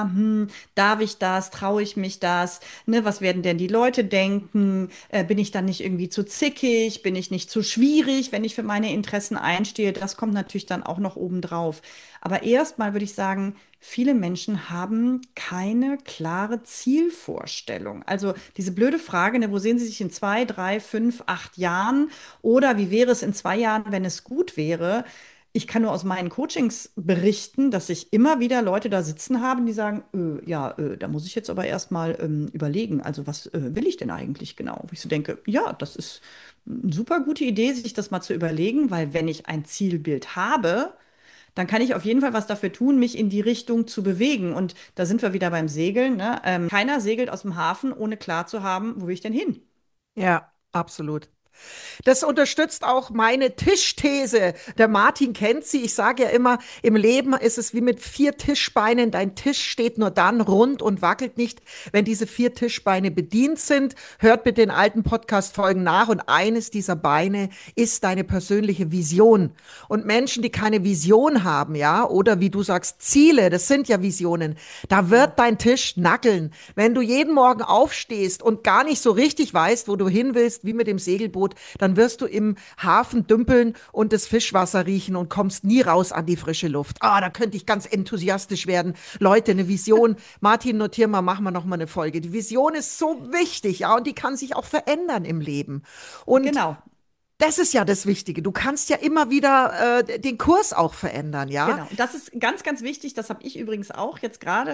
darf ich das, traue ich mich das, ne, was werden denn die Leute denken? Bin ich dann nicht irgendwie zu zickig? Bin ich nicht zu schwierig, wenn ich für meine Interessen einstehe? Das kommt natürlich dann auch noch obendrauf. Aber erstmal würde ich sagen, viele Menschen haben keine klare Zielvorstellung. Also diese blöde Frage, ne, wo sehen Sie sich in 2, 3, 5, 8 Jahren? Oder wie wäre es in 2 Jahren, wenn es gut wäre? Ich kann nur aus meinen Coachings berichten, dass ich immer wieder Leute da sitzen haben, die sagen, da muss ich jetzt aber erstmal überlegen, also was will ich denn eigentlich genau? Wo ich so denke, ja, das ist eine super gute Idee, sich das mal zu überlegen, weil wenn ich ein Zielbild habe, dann kann ich auf jeden Fall was dafür tun, mich in die Richtung zu bewegen. Und da sind wir wieder beim Segeln, ne? Keiner segelt aus dem Hafen, ohne klar zu haben, wo will ich denn hin? Ja, absolut. Das unterstützt auch meine Tischthese. Der Martin kennt sie. Ich sage ja immer, im Leben ist es wie mit 4 Tischbeinen. Dein Tisch steht nur dann rund und wackelt nicht, wenn diese 4 Tischbeine bedient sind. Hört bitte den alten Podcast-Folgen nach. Und eines dieser Beine ist deine persönliche Vision. Und Menschen, die keine Vision haben, ja, oder wie du sagst, Ziele, das sind ja Visionen, da wird dein Tisch nackeln. Wenn du jeden Morgen aufstehst und gar nicht so richtig weißt, wo du hin willst, wie mit dem Segelboot, dann wirst du im Hafen dümpeln und das Fischwasser riechen und kommst nie raus an die frische Luft. Ah, da könnte ich ganz enthusiastisch werden. Leute, eine Vision. Martin, notier mal, machen wir noch mal eine Folge. Die Vision ist so wichtig, ja, und die kann sich auch verändern im Leben. Und Genau. das ist ja das Wichtige. Du kannst ja immer wieder den Kurs auch verändern, ja? Genau, das ist ganz, ganz wichtig. Das habe ich übrigens auch jetzt gerade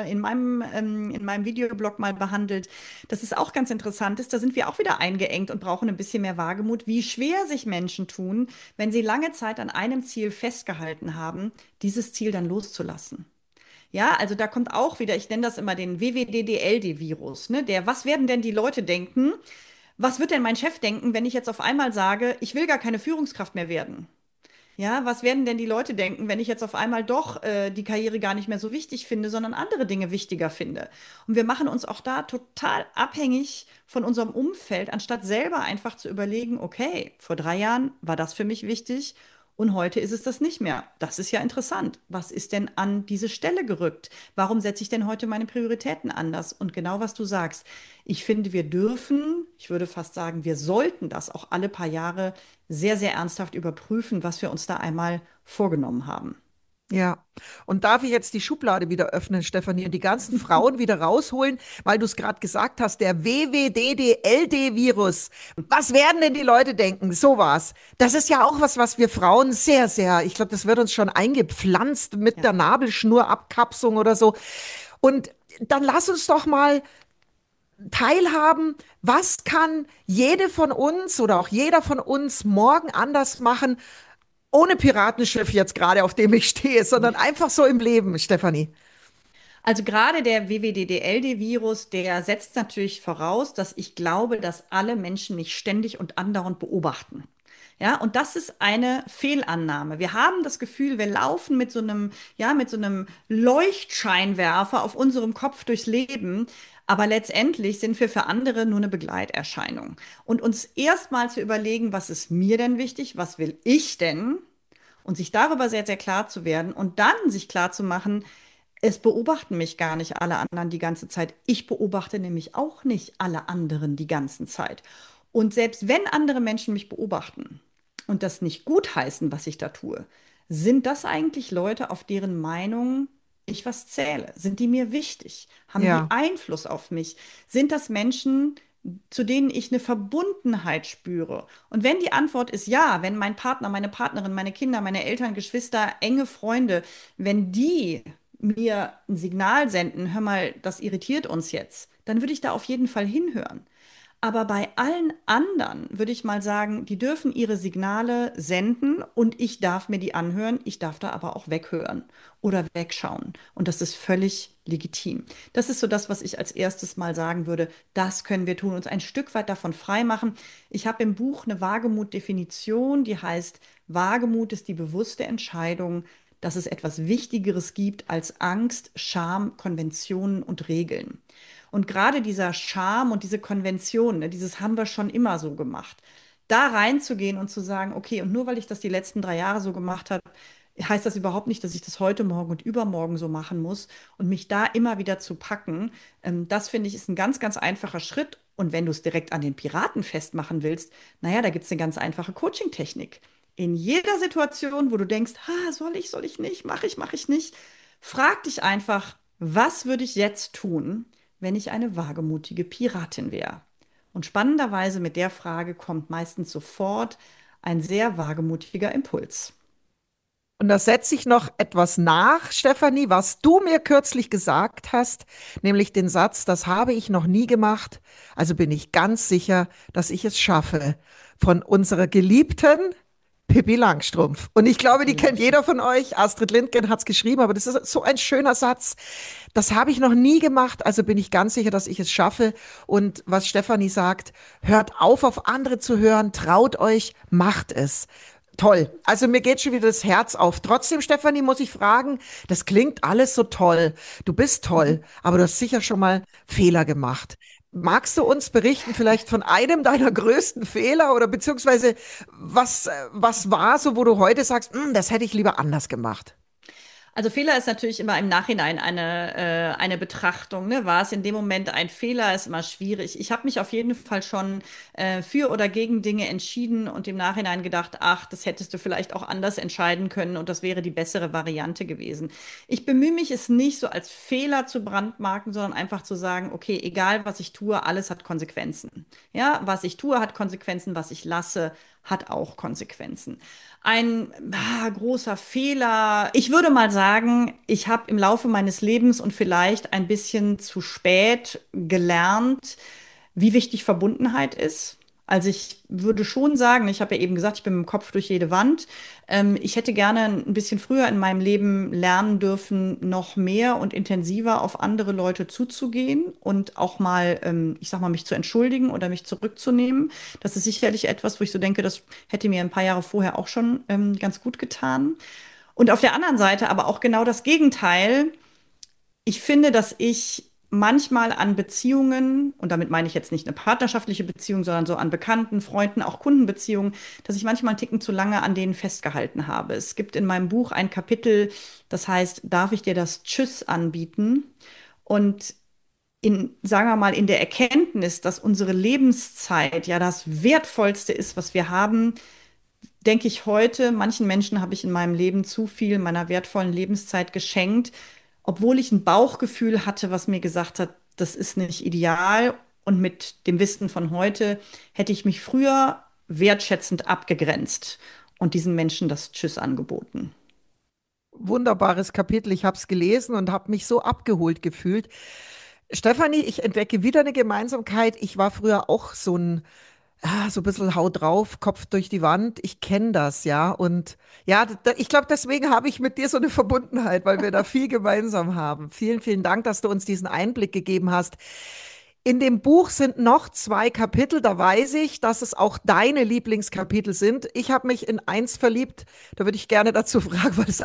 in meinem Videoblog mal behandelt. Das ist auch ganz interessant ist. Da sind wir auch wieder eingeengt und brauchen ein bisschen mehr Wagemut, wie schwer sich Menschen tun, wenn sie lange Zeit an einem Ziel festgehalten haben, dieses Ziel dann loszulassen. Ja, also da kommt auch wieder, ich nenne das immer den WWDDLD-Virus, ne? Was werden denn die Leute denken? Was wird denn mein Chef denken, wenn ich jetzt auf einmal sage, ich will gar keine Führungskraft mehr werden? Ja, was werden denn die Leute denken, wenn ich jetzt auf einmal doch die Karriere gar nicht mehr so wichtig finde, sondern andere Dinge wichtiger finde? Und wir machen uns auch da total abhängig von unserem Umfeld, anstatt selber einfach zu überlegen, okay, vor 3 Jahren war das für mich wichtig und heute ist es das nicht mehr. Das ist ja interessant. Was ist denn an diese Stelle gerückt? Warum setze ich denn heute meine Prioritäten anders? Und genau was du sagst. Ich finde, wir dürfen, ich würde fast sagen, wir sollten das auch alle paar Jahre sehr, sehr ernsthaft überprüfen, was wir uns da einmal vorgenommen haben. Ja, und darf ich jetzt die Schublade wieder öffnen, Stefanie, und die ganzen Frauen wieder rausholen, weil du es gerade gesagt hast, der WWDDLD-Virus. Was werden denn die Leute denken? So was. Das ist ja auch was, was wir Frauen sehr, sehr, ich glaube, das wird uns schon eingepflanzt mit Ja. der Nabelschnurabkapselung oder so. Und dann lass uns doch mal teilhaben, was kann jede von uns oder auch jeder von uns morgen anders machen, ohne Piratenschiff jetzt gerade, auf dem ich stehe, sondern einfach so im Leben, Stefanie. Also gerade der WWDDLD-Virus, der setzt natürlich voraus, dass ich glaube, dass alle Menschen mich ständig und andauernd beobachten. Ja, und das ist eine Fehlannahme. Wir haben das Gefühl, wir laufen mit so einem Leuchtscheinwerfer auf unserem Kopf durchs Leben, aber letztendlich sind wir für andere nur eine Begleiterscheinung. Und uns erstmal zu überlegen, was ist mir denn wichtig, was will ich denn? Und sich darüber sehr, sehr klar zu werden und dann sich klar zu machen, es beobachten mich gar nicht alle anderen die ganze Zeit. Ich beobachte nämlich auch nicht alle anderen die ganze Zeit. Und selbst wenn andere Menschen mich beobachten und das nicht gutheißen, was ich da tue, sind das eigentlich Leute, auf deren Meinung ich was zähle? Sind die mir wichtig? Haben die Ja, Einfluss auf mich? Sind das Menschen, zu denen ich eine Verbundenheit spüre? Und wenn die Antwort ist ja, wenn mein Partner, meine Partnerin, meine Kinder, meine Eltern, Geschwister, enge Freunde, wenn die mir ein Signal senden, hör mal, das irritiert uns jetzt, dann würde ich da auf jeden Fall hinhören. Aber bei allen anderen würde ich mal sagen, die dürfen ihre Signale senden und ich darf mir die anhören. Ich darf da aber auch weghören oder wegschauen. Und das ist völlig legitim. Das ist so das, was ich als erstes mal sagen würde. Das können wir tun, uns ein Stück weit davon frei machen. Ich habe im Buch eine Wagemut-Definition, die heißt, Wagemut ist die bewusste Entscheidung, dass es etwas Wichtigeres gibt als Angst, Scham, Konventionen und Regeln. Und gerade dieser Charme und diese Konvention, ne, dieses haben wir schon immer so gemacht, da reinzugehen und zu sagen, okay, und nur weil ich das die letzten 3 Jahre so gemacht habe, heißt das überhaupt nicht, dass ich das heute, morgen und übermorgen so machen muss und mich da immer wieder zu packen, das finde ich ist ein ganz, ganz einfacher Schritt. Und wenn du es direkt an den Piraten festmachen willst, naja, da gibt es eine ganz einfache Coaching-Technik. In jeder Situation, wo du denkst, soll ich nicht, mache ich nicht, frag dich einfach, was würde ich jetzt tun, wenn ich eine wagemutige Piratin wäre? Und spannenderweise mit der Frage kommt meistens sofort ein sehr wagemutiger Impuls. Und da setze ich noch etwas nach, Stefanie, was du mir kürzlich gesagt hast, nämlich den Satz, das habe ich noch nie gemacht, also bin ich ganz sicher, dass ich es schaffe. Von unserer geliebten Pippi Langstrumpf. Und ich glaube, die kennt jeder von euch. Astrid Lindgren hat es geschrieben, aber das ist so ein schöner Satz. Das habe ich noch nie gemacht, also bin ich ganz sicher, dass ich es schaffe. Und was Stefanie sagt, hört auf andere zu hören, traut euch, macht es. Toll. Also mir geht schon wieder das Herz auf. Trotzdem, Stefanie, muss ich fragen, das klingt alles so toll. Du bist toll, aber du hast sicher schon mal Fehler gemacht. Magst du uns berichten vielleicht von einem deiner größten Fehler oder beziehungsweise was war so, wo du heute sagst, das hätte ich lieber anders gemacht? Also Fehler ist natürlich immer im Nachhinein eine Betrachtung. Ne? War es in dem Moment ein Fehler, ist immer schwierig. Ich habe mich auf jeden Fall schon für oder gegen Dinge entschieden und im Nachhinein gedacht, ach, das hättest du vielleicht auch anders entscheiden können und das wäre die bessere Variante gewesen. Ich bemühe mich, es nicht so als Fehler zu brandmarken, sondern einfach zu sagen, okay, egal was ich tue, alles hat Konsequenzen. Ja, was ich tue, hat Konsequenzen, was ich lasse, hat auch Konsequenzen. Ein großer Fehler. Ich würde mal sagen, ich habe im Laufe meines Lebens und vielleicht ein bisschen zu spät gelernt, wie wichtig Verbundenheit ist. Also ich würde schon sagen, ich habe ja eben gesagt, ich bin mit dem Kopf durch jede Wand. Ich hätte gerne ein bisschen früher in meinem Leben lernen dürfen, noch mehr und intensiver auf andere Leute zuzugehen und auch mal, ich sag mal, mich zu entschuldigen oder mich zurückzunehmen. Das ist sicherlich etwas, wo ich so denke, das hätte mir ein paar Jahre vorher auch schon ganz gut getan. Und auf der anderen Seite aber auch genau das Gegenteil. Ich finde, dass ich manchmal an Beziehungen, und damit meine ich jetzt nicht eine partnerschaftliche Beziehung, sondern so an Bekannten, Freunden, auch Kundenbeziehungen, dass ich manchmal einen Ticken zu lange an denen festgehalten habe. Es gibt in meinem Buch ein Kapitel, das heißt, darf ich dir das Tschüss anbieten? Und sagen wir mal, in der Erkenntnis, dass unsere Lebenszeit ja das Wertvollste ist, was wir haben, denke ich heute, manchen Menschen habe ich in meinem Leben zu viel meiner wertvollen Lebenszeit geschenkt, obwohl ich ein Bauchgefühl hatte, was mir gesagt hat, das ist nicht ideal. Und mit dem Wissen von heute hätte ich mich früher wertschätzend abgegrenzt und diesen Menschen das Tschüss angeboten. Wunderbares Kapitel. Ich habe es gelesen und habe mich so abgeholt gefühlt. Stefanie, ich entdecke wieder eine Gemeinsamkeit. Ich war früher auch so ein bisschen Hau drauf, Kopf durch die Wand. Ich kenne das, ja. Und ja, ich glaube, deswegen habe ich mit dir so eine Verbundenheit, weil wir da viel gemeinsam haben. Vielen, vielen Dank, dass du uns diesen Einblick gegeben hast. In dem Buch sind noch 2 Kapitel, da weiß ich, dass es auch deine Lieblingskapitel sind. Ich habe mich in eins verliebt, da würde ich gerne dazu fragen, weil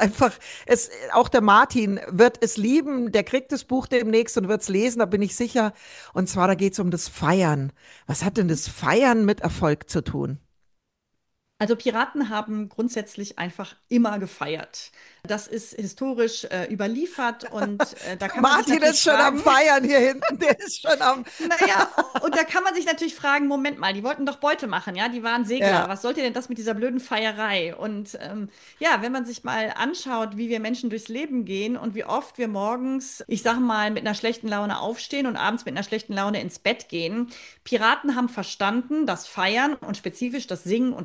auch der Martin wird es lieben, der kriegt das Buch demnächst und wird es lesen, da bin ich sicher. Und zwar, da geht es um das Feiern. Was hat denn das Feiern mit Erfolg zu tun? Also Piraten haben grundsätzlich einfach immer gefeiert. Das ist historisch überliefert und da kann man sich Martin ist natürlich schon am fragen, Feiern hier hinten, der ist schon am. naja, und da kann man sich natürlich fragen, Moment mal, die wollten doch Beute machen, ja, die waren Segler. Ja. Was sollte denn das mit dieser blöden Feierei? Und ja, wenn man sich mal anschaut, wie wir Menschen durchs Leben gehen und wie oft wir morgens, ich sage mal, mit einer schlechten Laune aufstehen und abends mit einer schlechten Laune ins Bett gehen. Piraten haben verstanden, das Feiern und spezifisch das Singen und das Tanzen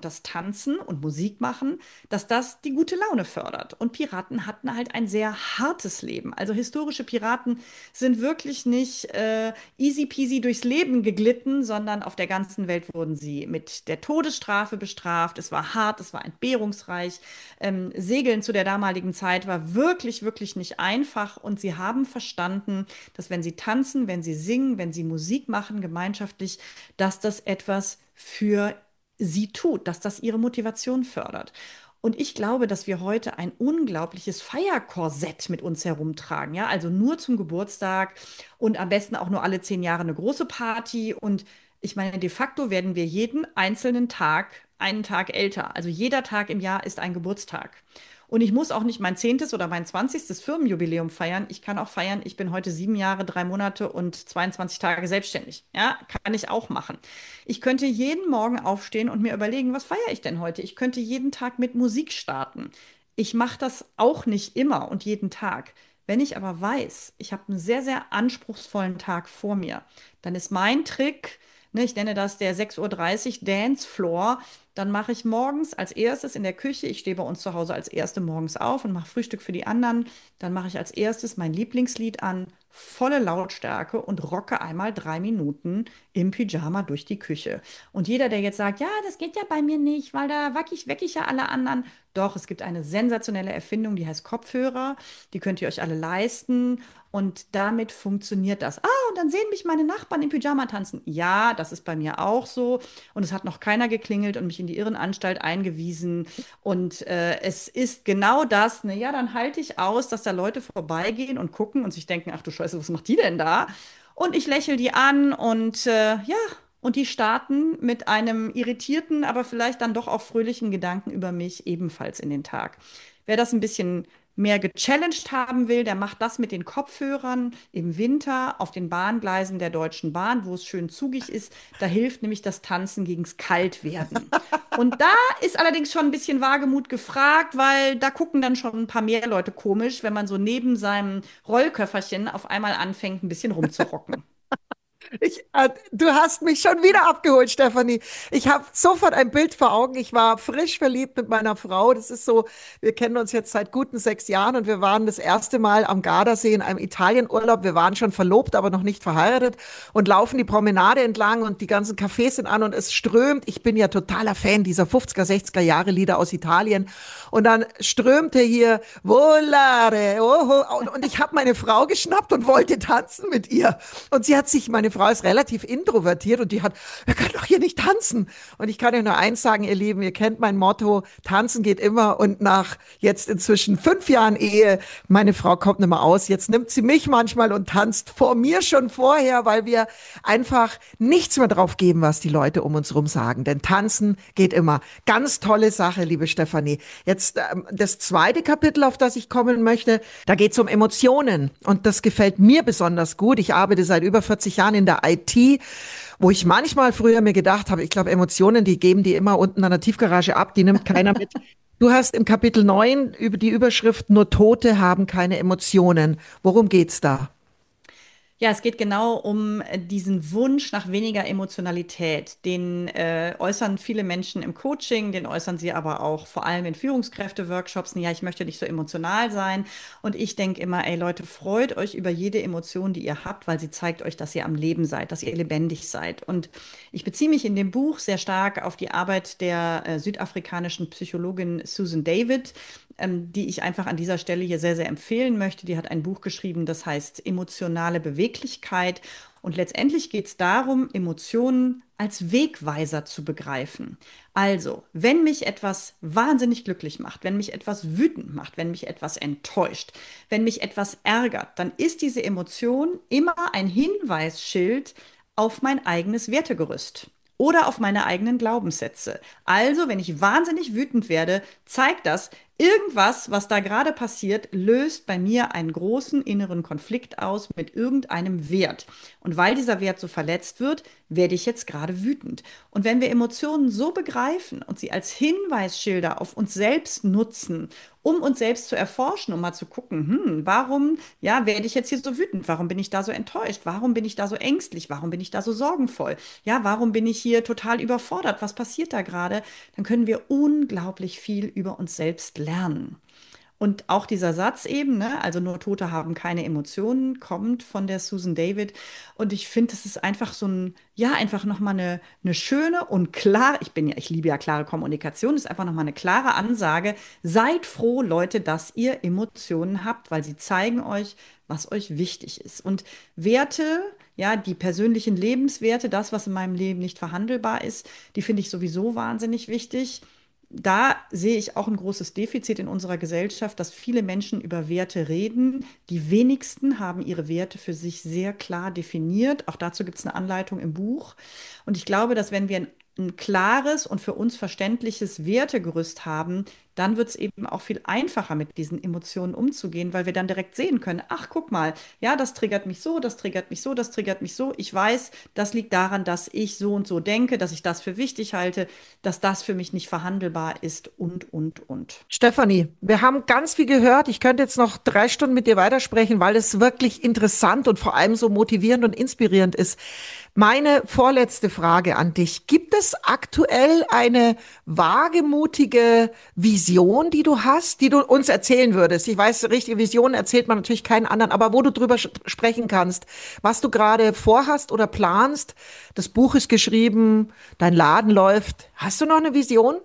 tanzen und Musik machen, dass das die gute Laune fördert. Und Piraten hatten halt ein sehr hartes Leben. Also historische Piraten sind wirklich nicht easy peasy durchs Leben geglitten, sondern auf der ganzen Welt wurden sie mit der Todesstrafe bestraft. Es war hart, es war entbehrungsreich. Segeln zu der damaligen Zeit war wirklich, wirklich nicht einfach. Und sie haben verstanden, dass wenn sie tanzen, wenn sie singen, wenn sie Musik machen, gemeinschaftlich, dass das etwas für sie tut, dass das ihre Motivation fördert. Und ich glaube, dass wir heute ein unglaubliches Feierkorsett mit uns herumtragen. Ja, also nur zum Geburtstag und am besten auch nur alle 10 Jahre eine große Party. Und ich meine, de facto werden wir jeden einzelnen Tag einen Tag älter. Also jeder Tag im Jahr ist ein Geburtstag. Und ich muss auch nicht mein 10. oder mein 20. Firmenjubiläum feiern. Ich kann auch feiern, ich bin heute 7 Jahre, 3 Monate und 22 Tage selbstständig. Ja, kann ich auch machen. Ich könnte jeden Morgen aufstehen und mir überlegen, was feiere ich denn heute? Ich könnte jeden Tag mit Musik starten. Ich mache das auch nicht immer und jeden Tag. Wenn ich aber weiß, ich habe einen sehr, sehr anspruchsvollen Tag vor mir, dann ist mein Trick, ne, ich nenne das der 6:30 Uhr Dance Floor. Dann mache ich morgens als erstes in der Küche, ich stehe bei uns zu Hause als Erste morgens auf und mache Frühstück für die anderen. Dann mache ich als erstes mein Lieblingslied an, volle Lautstärke und rocke einmal 3 Minuten im Pyjama durch die Küche. Und jeder, der jetzt sagt, ja, das geht ja bei mir nicht, weil da weck ich ja alle anderen. Doch, es gibt eine sensationelle Erfindung, die heißt Kopfhörer. Die könnt ihr euch alle leisten. Und damit funktioniert das. Ah, und dann sehen mich meine Nachbarn im Pyjama tanzen. Ja, das ist bei mir auch so. Und es hat noch keiner geklingelt und mich in die Irrenanstalt eingewiesen. Und es ist genau das. Ne, ja, dann halte ich aus, dass da Leute vorbeigehen und gucken und sich denken, ach du Scheiße, was macht die denn da? Und ich lächle die an und ja, und die starten mit einem irritierten, aber vielleicht dann doch auch fröhlichen Gedanken über mich ebenfalls in den Tag. Wer das ein bisschen mehr gechallenged haben will, der macht das mit den Kopfhörern im Winter auf den Bahngleisen der Deutschen Bahn, wo es schön zugig ist. Da hilft nämlich das Tanzen gegens Kaltwerden. Und da ist allerdings schon ein bisschen Wagemut gefragt, weil da gucken dann schon ein paar mehr Leute komisch, wenn man so neben seinem Rollköfferchen auf einmal anfängt, ein bisschen rumzurocken. Du hast mich schon wieder abgeholt, Stefanie. Ich habe sofort ein Bild vor Augen. Ich war frisch verliebt mit meiner Frau. Das ist so, wir kennen uns jetzt seit guten 6 Jahren und wir waren das erste Mal am Gardasee in einem Italienurlaub. Wir waren schon verlobt, aber noch nicht verheiratet und laufen die Promenade entlang und die ganzen Cafés sind an und es strömt. Ich bin ja totaler Fan dieser 50er, 60er Jahre Lieder aus Italien. Und dann strömte hier Volare, oh, und ich habe meine Frau geschnappt und wollte tanzen mit ihr. Und sie hat sich, meine Frau ist relativ introvertiert und die hat, wir können doch hier nicht tanzen. Und ich kann euch nur eins sagen, ihr Lieben, ihr kennt mein Motto, tanzen geht immer. Und nach jetzt inzwischen 5 Jahren Ehe, meine Frau kommt nicht mehr aus. Jetzt nimmt sie mich manchmal und tanzt vor mir schon vorher, weil wir einfach nichts mehr drauf geben, was die Leute um uns rum sagen. Denn tanzen geht immer. Ganz tolle Sache, liebe Stefanie. Jetzt das zweite Kapitel, auf das ich kommen möchte, da geht es um Emotionen. Und das gefällt mir besonders gut. Ich arbeite seit über 40 Jahren in der IT, wo ich manchmal früher mir gedacht habe, ich glaube, Emotionen, die geben die immer unten an der Tiefgarage ab, die nimmt keiner mit. Du hast im Kapitel 9 über die Überschrift Nur Tote haben keine Emotionen. Worum geht's da? Ja, es geht genau um diesen Wunsch nach weniger Emotionalität. Den äußern viele Menschen im Coaching, den äußern sie aber auch vor allem in Führungskräfte-Workshops. Ja, ich möchte nicht so emotional sein. Und ich denke immer, ey Leute, freut euch über jede Emotion, die ihr habt, weil sie zeigt euch, dass ihr am Leben seid, dass ihr lebendig seid. Und ich beziehe mich in dem Buch sehr stark auf die Arbeit der südafrikanischen Psychologin Susan David, die ich einfach an dieser Stelle hier sehr, sehr empfehlen möchte. Die hat ein Buch geschrieben, das heißt Emotionale Beweglichkeit. Und letztendlich geht es darum, Emotionen als Wegweiser zu begreifen. Also, wenn mich etwas wahnsinnig glücklich macht, wenn mich etwas wütend macht, wenn mich etwas enttäuscht, wenn mich etwas ärgert, dann ist diese Emotion immer ein Hinweisschild auf mein eigenes Wertegerüst oder auf meine eigenen Glaubenssätze. Also, wenn ich wahnsinnig wütend werde, zeigt das, irgendwas, was da gerade passiert, löst bei mir einen großen inneren Konflikt aus mit irgendeinem Wert. Und weil dieser Wert so verletzt wird, werde ich jetzt gerade wütend. Und wenn wir Emotionen so begreifen und sie als Hinweisschilder auf uns selbst nutzen, um uns selbst zu erforschen, um mal zu gucken, warum, ja, werde ich jetzt hier so wütend? Warum bin ich da so enttäuscht? Warum bin ich da so ängstlich? Warum bin ich da so sorgenvoll? Ja, warum bin ich hier total überfordert? Was passiert da gerade? Dann können wir unglaublich viel über uns selbst lernen. Und auch dieser Satz eben, ne, also nur Tote haben keine Emotionen, kommt von der Susan David. Und ich finde, das ist einfach so ein, ja, einfach nochmal eine schöne und klar, ich liebe ja klare Kommunikation, ist einfach nochmal eine klare Ansage. Seid froh, Leute, dass ihr Emotionen habt, weil sie zeigen euch, was euch wichtig ist. Und Werte, ja, die persönlichen Lebenswerte, das, was in meinem Leben nicht verhandelbar ist, die finde ich sowieso wahnsinnig wichtig. Da sehe ich auch ein großes Defizit in unserer Gesellschaft, dass viele Menschen über Werte reden. Die wenigsten haben ihre Werte für sich sehr klar definiert. Auch dazu gibt es eine Anleitung im Buch. Und ich glaube, dass wenn wir ein klares und für uns verständliches Wertegerüst haben, dann wird es eben auch viel einfacher, mit diesen Emotionen umzugehen, weil wir dann direkt sehen können, ach, guck mal, ja, das triggert mich so, das triggert mich so, das triggert mich so. Ich weiß, das liegt daran, dass ich so und so denke, dass ich das für wichtig halte, dass das für mich nicht verhandelbar ist und. Stefanie, wir haben ganz viel gehört. Ich könnte jetzt noch 3 Stunden mit dir weitersprechen, weil es wirklich interessant und vor allem so motivierend und inspirierend ist. Meine vorletzte Frage an dich. Gibt es aktuell eine wagemutige Vision, die du hast, die du uns erzählen würdest? Ich weiß, richtige Visionen erzählt man natürlich keinen anderen, aber wo du drüber sprechen kannst, was du gerade vorhast oder planst. Das Buch ist geschrieben, dein Laden läuft. Hast du noch eine Vision?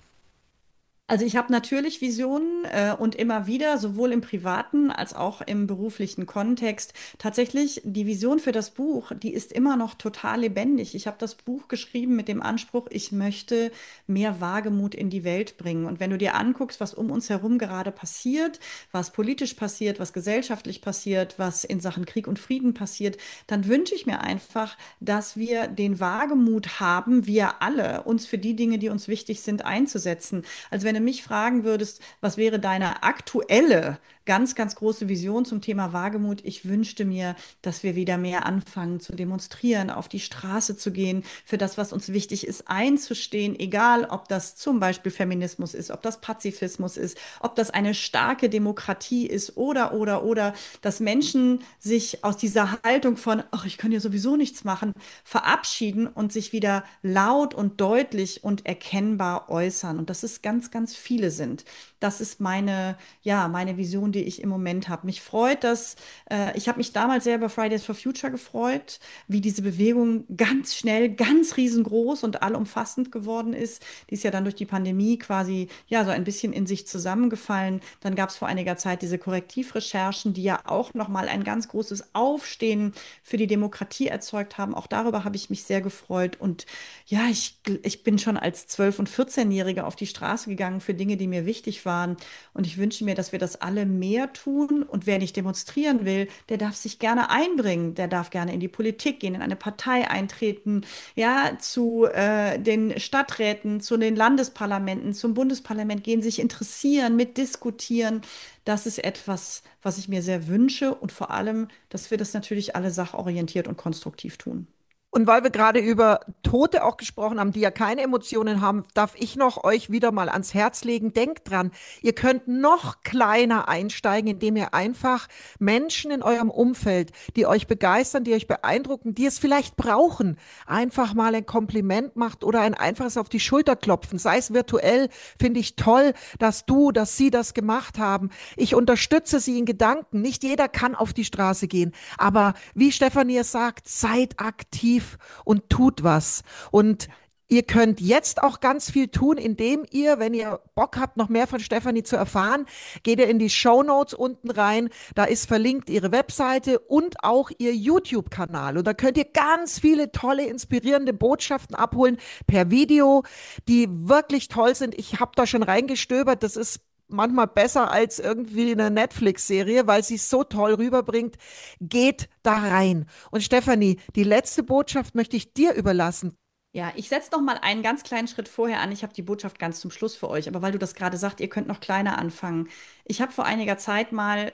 Also ich habe natürlich Visionen und immer wieder, sowohl im privaten als auch im beruflichen Kontext. Tatsächlich, die Vision für das Buch, die ist immer noch total lebendig. Ich habe das Buch geschrieben mit dem Anspruch, ich möchte mehr Wagemut in die Welt bringen. Und wenn du dir anguckst, was um uns herum gerade passiert, was politisch passiert, was gesellschaftlich passiert, was in Sachen Krieg und Frieden passiert, dann wünsche ich mir einfach, dass wir den Wagemut haben, wir alle, uns für die Dinge, die uns wichtig sind, einzusetzen. Also wenn du mich fragen würdest, was wäre deine aktuelle, ganz, ganz große Vision zum Thema Wagemut? Ich wünschte mir, dass wir wieder mehr anfangen zu demonstrieren, auf die Straße zu gehen, für das, was uns wichtig ist, einzustehen, egal ob das zum Beispiel Feminismus ist, ob das Pazifismus ist, ob das eine starke Demokratie ist oder, dass Menschen sich aus dieser Haltung von, ach, ich kann ja sowieso nichts machen, verabschieden und sich wieder laut und deutlich und erkennbar äußern. Und dass es ganz, ganz viele sind. Das ist meine, ja, meine Vision, die ich im Moment habe. Mich freut das, ich habe mich damals sehr über Fridays for Future gefreut, wie diese Bewegung ganz schnell, ganz riesengroß und allumfassend geworden ist. Die ist ja dann durch die Pandemie quasi, ja, so ein bisschen in sich zusammengefallen. Dann gab es vor einiger Zeit diese Korrektivrecherchen, die ja auch nochmal ein ganz großes Aufstehen für die Demokratie erzeugt haben. Auch darüber habe ich mich sehr gefreut. Und ja, ich bin schon als 12- und 14-Jährige auf die Straße gegangen für Dinge, die mir wichtig waren. Und ich wünsche mir, dass wir das alle mehr tun. Und wer nicht demonstrieren will, der darf sich gerne einbringen. Der darf gerne in die Politik gehen, in eine Partei eintreten, ja, zu den Stadträten, zu den Landesparlamenten, zum Bundesparlament gehen, sich interessieren, mitdiskutieren. Das ist etwas, was ich mir sehr wünsche und vor allem, dass wir das natürlich alle sachorientiert und konstruktiv tun. Und weil wir gerade über Tote auch gesprochen haben, die ja keine Emotionen haben, darf ich noch euch wieder mal ans Herz legen. Denkt dran, ihr könnt noch kleiner einsteigen, indem ihr einfach Menschen in eurem Umfeld, die euch begeistern, die euch beeindrucken, die es vielleicht brauchen, einfach mal ein Kompliment macht oder ein einfaches auf die Schulter klopfen. Sei es virtuell, finde ich toll, dass sie das gemacht haben. Ich unterstütze sie in Gedanken. Nicht jeder kann auf die Straße gehen. Aber wie Stefanie es sagt, seid aktiv und tut was. Und ihr könnt jetzt auch ganz viel tun, indem ihr, wenn ihr Bock habt, noch mehr von Stefanie zu erfahren, geht ihr in die Shownotes unten rein. Da ist verlinkt ihre Webseite und auch ihr YouTube-Kanal. Und da könnt ihr ganz viele tolle, inspirierende Botschaften abholen per Video, die wirklich toll sind. Ich habe da schon reingestöbert. Das ist manchmal besser als irgendwie eine Netflix-Serie, weil sie es so toll rüberbringt. Geht da rein. Und Stefanie, die letzte Botschaft möchte ich dir überlassen. Ja, ich setze noch mal einen ganz kleinen Schritt vorher an. Ich habe die Botschaft ganz zum Schluss für euch. Aber weil du das gerade sagst, ihr könnt noch kleiner anfangen. Ich habe vor einiger Zeit mal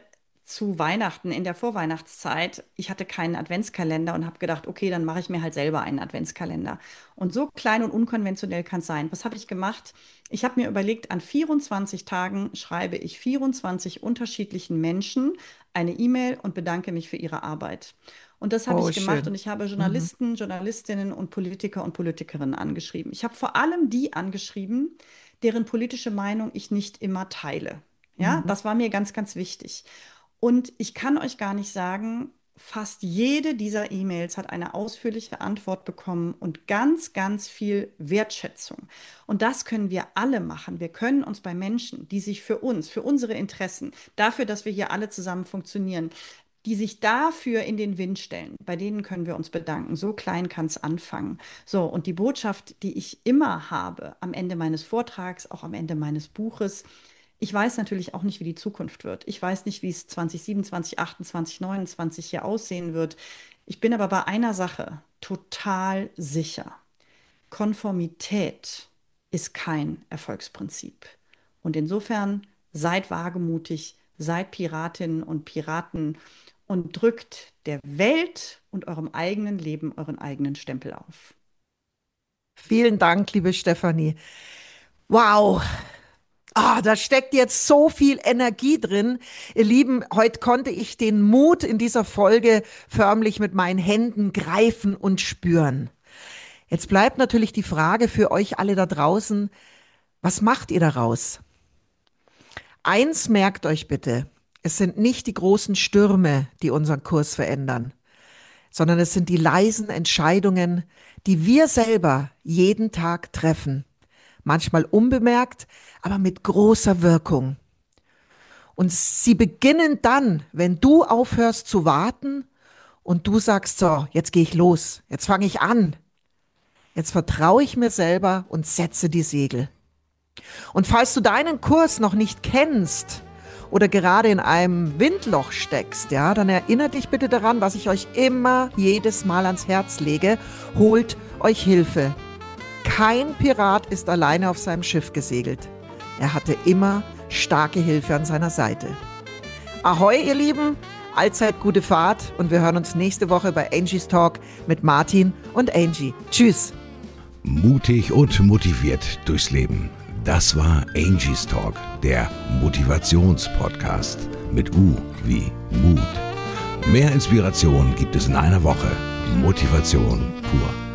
zu Weihnachten in der Vorweihnachtszeit. Ich hatte keinen Adventskalender und habe gedacht, okay, dann mache ich mir halt selber einen Adventskalender. Und so klein und unkonventionell kann es sein. Was habe ich gemacht? Ich habe mir überlegt, an 24 Tagen schreibe ich 24 unterschiedlichen Menschen eine E-Mail und bedanke mich für ihre Arbeit. Und das habe Oh, ich gemacht schön. und ich habe Mhm. Journalisten, Journalistinnen und Politiker und Politikerinnen angeschrieben. Ich habe vor allem die angeschrieben, deren politische Meinung ich nicht immer teile. Ja, Mhm. das war mir ganz, ganz wichtig. Und ich kann euch gar nicht sagen, fast jede dieser E-Mails hat eine ausführliche Antwort bekommen und ganz, ganz viel Wertschätzung. Und das können wir alle machen. Wir können uns bei Menschen, die sich für uns, für unsere Interessen, dafür, dass wir hier alle zusammen funktionieren, die sich dafür in den Wind stellen, bei denen können wir uns bedanken. So klein kann es anfangen. So, und die Botschaft, die ich immer habe, am Ende meines Vortrags, auch am Ende meines Buches, ich weiß natürlich auch nicht, wie die Zukunft wird. Ich weiß nicht, wie es 2027, 28, 29 hier aussehen wird. Ich bin aber bei einer Sache total sicher. Konformität ist kein Erfolgsprinzip. Und insofern seid wagemutig, seid Piratinnen und Piraten und drückt der Welt und eurem eigenen Leben euren eigenen Stempel auf. Vielen Dank, liebe Stefanie. Wow. Ah, da steckt jetzt so viel Energie drin. Ihr Lieben, heute konnte ich den Mut in dieser Folge förmlich mit meinen Händen greifen und spüren. Jetzt bleibt natürlich die Frage für euch alle da draußen, was macht ihr daraus? Eins merkt euch bitte, es sind nicht die großen Stürme, die unseren Kurs verändern, sondern es sind die leisen Entscheidungen, die wir selber jeden Tag treffen. Manchmal unbemerkt, aber mit großer Wirkung. Und sie beginnen dann, wenn du aufhörst zu warten und du sagst, so, jetzt gehe ich los, jetzt fange ich an, jetzt vertraue ich mir selber und setze die Segel. Und falls du deinen Kurs noch nicht kennst oder gerade in einem Windloch steckst, ja, dann erinnert dich bitte daran, was ich euch immer jedes Mal ans Herz lege, holt euch Hilfe. Kein Pirat ist alleine auf seinem Schiff gesegelt. Er hatte immer starke Hilfe an seiner Seite. Ahoi, ihr Lieben, allzeit gute Fahrt und wir hören uns nächste Woche bei Angie's Talk mit Martin und Angie. Tschüss. Mutig und motiviert durchs Leben. Das war Angie's Talk, der Motivationspodcast mit U wie Mut. Mehr Inspiration gibt es in einer Woche. Motivation pur.